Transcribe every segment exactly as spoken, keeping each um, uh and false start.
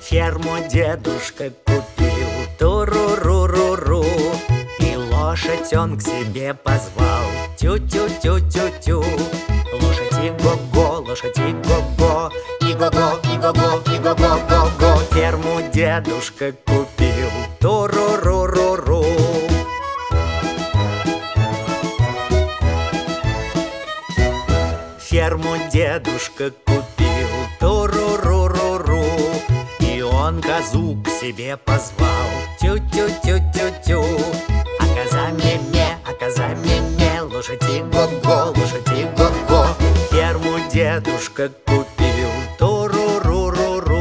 Ферму дедушка купил, туру-ру-ру-ру, и лошадь он к себе позвал, тю-тю-тю-тю-тю. Лошадь и-го-го, лошадь и-го-го, и-го-го, и-го-го, и-го-го-го-го. Ферму дедушка купил, туру-ру-ру-ру. Ферму дедушка купил, туру-ру-ру-ру, и он козу к себе позвал, тю-тю-тю-тю-тю. А коза ме-ме, а коза ме-ме, лошадь и-го-го, лошадь и-го-го. Ферму дедушка купил, туру-ру-ру-ру.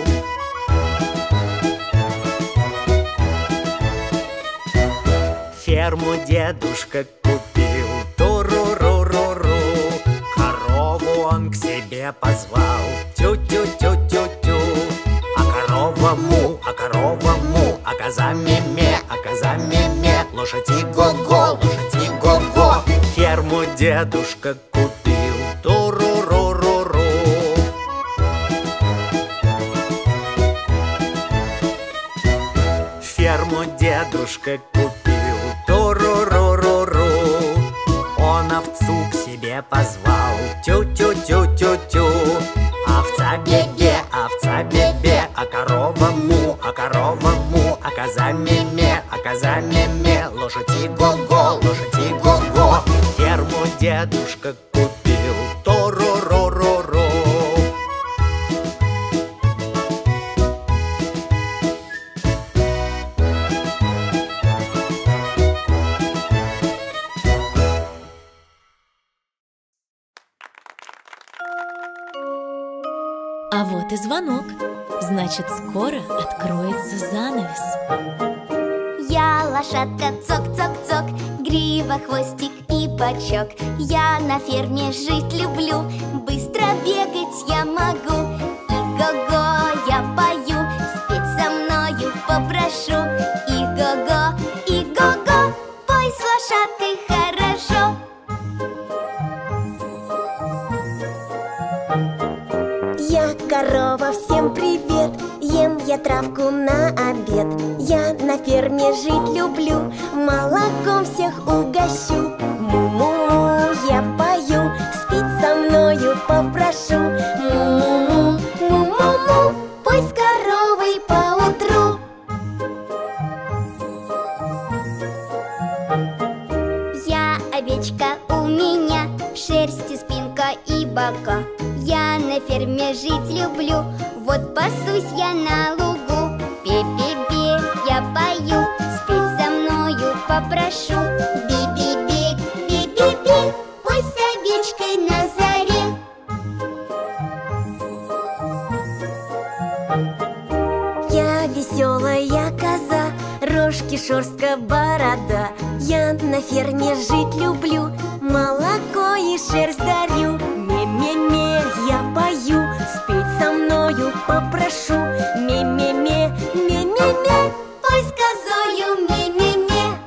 Ферму дедушка купил, туру-ру-ру-ру. Корову он к себе позвал, тю-тю-тю-тю-тю. А корова му, а корова му, а коза ме-ме, а коза ме-ме, лошадь и-го-го, лошадь и-го-го. Ферму дедушка купил, туру-ру-ру-ру. Ферму дедушка купил, туру-ру-ру-ру. Он овцу к себе позвал, тю-тю-тю-тю-тю. Овца бе-бе, овца бе-бе, а корова му, а корова му, а коза ме-ме, а коза ме-ме, лошадь и-го-го, лошадь и-го-го. Ферму дедушка купил, туру-ру-ру-ру. А вот и звонок. Значит, скоро откроется занавес. Я лошадка, цок-цок-цок, грива, хвостик и бочок. Я на ферме жить люблю, быстро бегать я могу. И-го-го, я пою, спеть со мною попрошу. И-го-го, и-го-го, пой с лошадкой хорошо. Я корова, всем привет! Ем я травку на обед. Я на ферме жить люблю, молоком всех угощу. Му-му-му, я пою, спеть со мною попрошу. Му-му-му, му-му-му, пой с коровой поутру. Я овечка, у меня в шерсти спинка и бока. Я на ферме жить люблю, вот пасусь я на лугу. Бе-бе-бе, я пою, спеть со мною попрошу. Би-би-би, би-би-би, пой с овечкой на заре. Я веселая коза, рожки, шерстка, борода. Я на ферме жить люблю, молоко и шерсть дарю. Ме-ме-ме, я пою, спеть со мною попрошу. Ме-ме-ме, ме-ме-ме, Пой с козою, ме-ме-ме.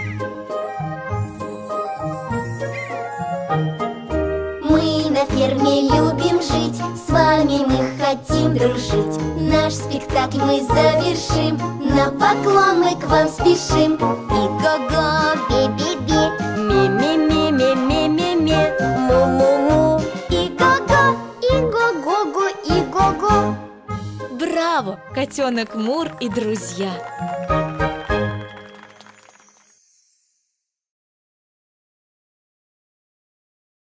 Мы на ферме любим жить, с вами мы хотим дружить. Наш спектакль мы завершим, на поклон мы к вам спешим. И-го-го, би-би-би, ме-ме-ме, ме-ме-ме-ме, му-му-му. и-го-го, и-го-го-го, и-го-го. Браво, котенок Мур и друзья!